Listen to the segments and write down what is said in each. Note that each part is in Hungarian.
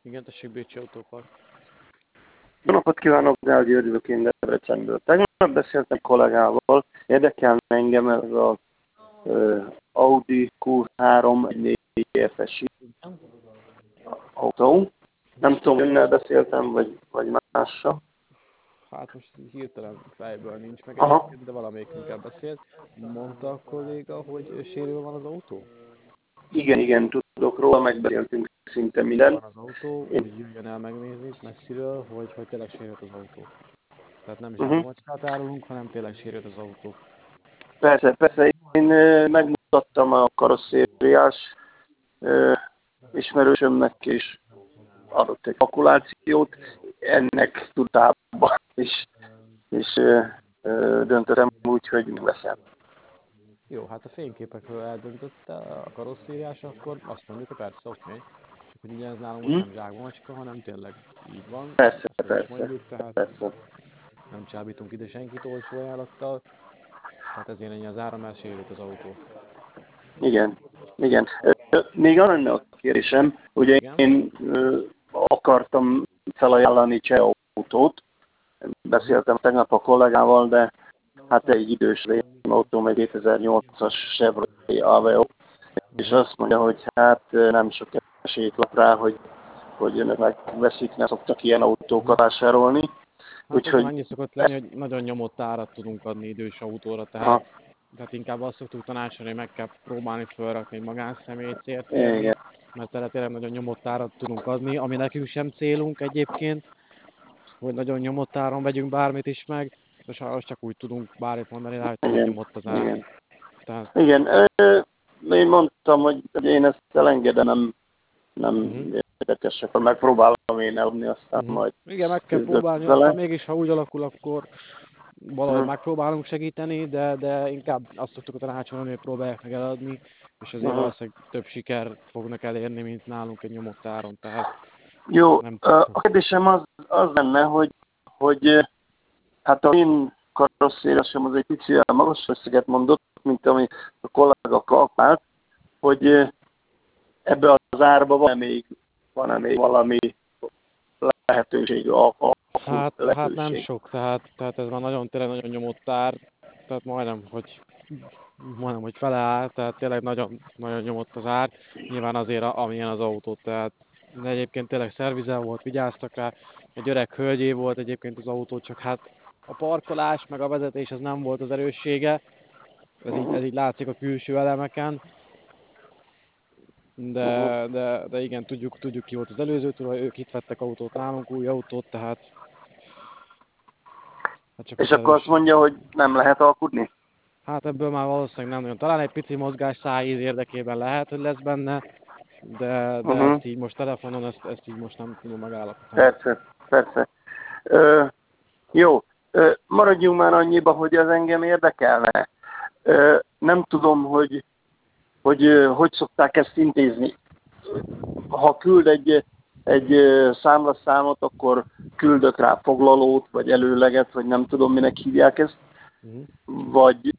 Igen, tessék, Bécsi Autópark. Jó napot kívánok, Gál György vagyok én Debrecenből. Tegnap beszéltem kollégával, érdekelne engem ez az Audi Q3 4 FSI autó. Nem tudom, önnel beszéltem, vagy mással. Hát most hirtelen fejből nincs meg Aha. egyébként, de valamelyikünkkel beszélt. Mondta a kolléga, hogy sérül van az autó? Igen, tudok róla, megbeszéltünk szinte minden. Van az autó, úgy jöjjön el megnézni messziről, hogy tényleg sérült az autó. Tehát nem zsákmacskát árulunk, hanem tényleg sérült az autó. Persze, én megmutattam a karosszériás ismerősömnek, és adott egy kalkulációt, ennek tudtában és döntöttem úgy, hogy veszem. Jó, hát a fényképekről eldöntötte a karosszériás, akkor azt mondjuk, hogy persze, oké. Csak hogy ugye ez nálunk most nem zsákmacska, hanem tényleg így van. Persze, Ezt meg is mondjuk, tehát persze. nem csábítunk ide senkit olcsó ajánlattal. Tehát ezért ennyi az ára, mert sérült az autó. Igen. Még arra lenne a kérdésem, ugye Igen? én akartam felajánlani cseh autót, beszéltem tegnap a kollégával, de hát egy idős autóm, egy 2008-as Chevrolet Aveo, és azt mondja, hogy hát nem sok esélyt lap rá, hogy önök megveszik, ne szoktak ilyen autókat vásárolni. Hát igen, Úgyhogy annyi szokott lenni, hogy nagyon nyomott árat tudunk adni idős autóra, tehát inkább azt szoktuk tanácsolni, hogy meg kell próbálni felrakni egy magánszemélyt céltérni, igen, mert erre tényleg nagyon nyomott árat tudunk adni, ami nekünk sem célunk egyébként, hogy nagyon nyomott áron vegyünk bármit is meg, de sajnos csak úgy tudunk bármit mondani rá, hogy tényleg nyomott az ár. igen. Tehát, Igen, én mondtam, hogy én ezt elengedem, nem érdekes, akkor megpróbálom én eladni, aztán majd igen, meg kell küzdök próbálni, aztán vele. mégis, ha úgy alakul, akkor valahogy megpróbálunk segíteni, de inkább azt szoktuk tanácsolni, hogy próbálják meg eladni, és azért valószínűleg több sikert fognak elérni, mint nálunk egy nyomott áron, tehát Jó, nem... a kérdésem az lenne, hogy hát a én karosszériasom az egy picit magas összeget mondott, mint ami a kollega kalkulált, hogy ebbe az árba van-e még valami lehetőség, Hát nem lehetőség. sok, tehát ez már tényleg nagyon nyomott ár, tehát majdnem, hogy fele ár, tehát tényleg nagyon, nagyon nyomott az ár, nyilván azért, amilyen az autó, tehát de egyébként tényleg szervizel volt, vigyáztak rá, egy öreg hölgyé volt egyébként az autó, csak hát a parkolás meg a vezetés az nem volt az erőssége, ez így látszik a külső elemeken, de igen, tudjuk ki volt az előző tulaj, ők itt vettek autót nálunk, új autót, tehát hát csak És az akkor azt erősség. mondja, hogy nem lehet alkudni? Hát ebből már valószínűleg nem nagyon. Talán egy pici mozgás szájíz érdekében lehet, hogy lesz benne, de ezt így most telefonon, ezt így most nem tudom megállapítani. Persze. Jó, maradjunk már annyiba, hogy az engem érdekelne. Nem tudom, hogy szokták ezt intézni. Ha küld egy számlaszámot, akkor küldök rá foglalót, vagy előleget, vagy nem tudom, minek hívják ezt. Vagy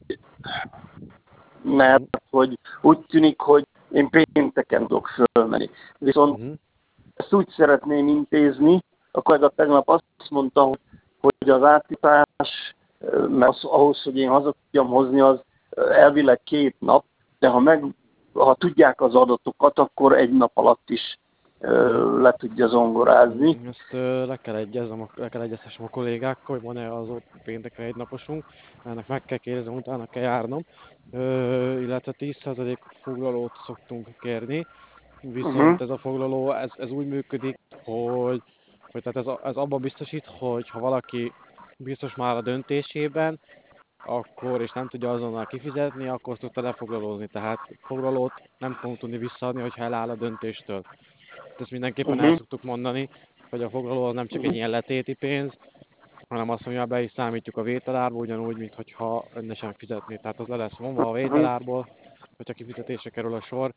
mert hogy úgy tűnik, hogy én pénteken tudok fölmenni. Viszont ezt úgy szeretném intézni, a kollega tegnap azt mondta, hogy az átítás, mert ahhoz, hogy én haza tudjam hozni, az elvileg 2 nap, de ha tudják az adatokat, akkor 1 nap alatt is le tudja zongorázni. Ezt le kell egyeztessem a kollégákkal, hogy van-e az ott péntekre egy naposunk, ennek meg kell kérdezem, utána kell járnom, illetve 10% foglalót szoktunk kérni, viszont ez a foglaló, ez úgy működik, hogy tehát ez abban biztosít, hogy ha valaki biztos már a döntésében, akkor, és nem tudja azonnal kifizetni, akkor szokta lefoglalózni. Tehát foglalót nem fogunk tudni visszaadni, hogyha eláll a döntéstől. Ezt mindenképpen el szoktuk mondani, hogy a foglaló az nem csak egy ilyen letéti pénz, hanem azt mondja, be is számítjuk a vételárba, ugyanúgy, mintha rendesen fizetné. Tehát az le lesz vonva a vételárból, hogyha kifizetésre kerül a sor,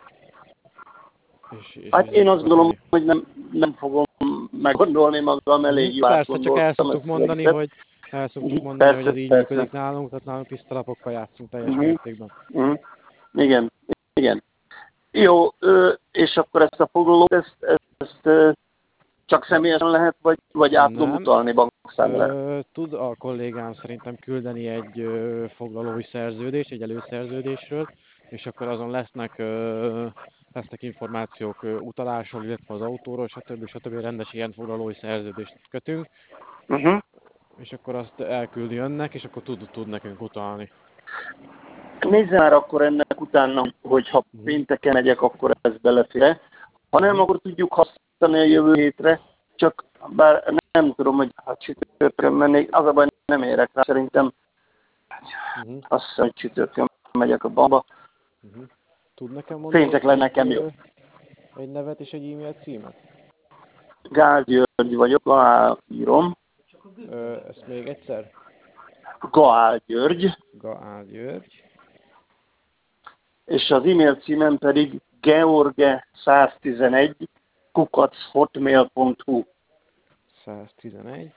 és Hát így én azt szokott gondolom, lenni. hogy nem fogom meggondolni magam, elég jól Persze, csak el átgondoltam szoktuk ezt az mondani, egészet. hogy ez így Persze. működik nálunk, tehát nálunk tiszta lapokkal játszunk teljes mértékben. Igen. Jó, és akkor ezt a foglalót, ezt Csak személyesen lehet, vagy át tudom Nem. utalni bankszámlára? Tud a kollégám szerintem küldeni egy foglalói szerződést, egy előszerződésről, és akkor azon lesznek információk utalásról, illetve az autóról, stb. Rendes ilyen foglalói szerződést kötünk, Uh-huh. és akkor azt elküldi önnek, és akkor tud nekünk utalni. Nézze már akkor ennek utána, hogy ha Uh-huh. pénteken megyek, akkor ez belefér. Ha nem, Uh-huh. akkor tudjuk használni a jövő hétre, csak bár nem tudom, hogy hát csütörtökön mennék, az a baj, nem érek rá, szerintem Uh-huh. azt hiszem, hogy csütörtökön megyek a bamba. Uh-huh. Tud nekem mondani Péntek le nekem jó. egy nevet és egy e-mail címet? Gál György vagyok, Gaál írom. Ezt még egyszer? Gaál György, Gaál György. és az e-mail címem pedig george111 @hotmail.hu. 111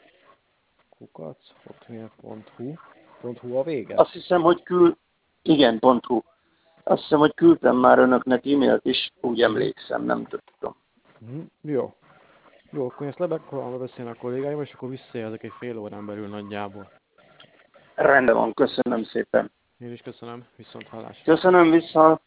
hotmail.hu a vége? Azt hiszem, hogy igen, .hu. Azt hiszem, hogy küldtem már önöknek e-mailt is, úgy emlékszem, nem tudom. Jó. Jó, akkor ezt lebeszélni beszélni a kollégáim, és akkor visszajelzek egy fél órán belül nagyjából. Rendben van, köszönöm szépen. Én is köszönöm, viszont hallásra. Köszönöm vissza.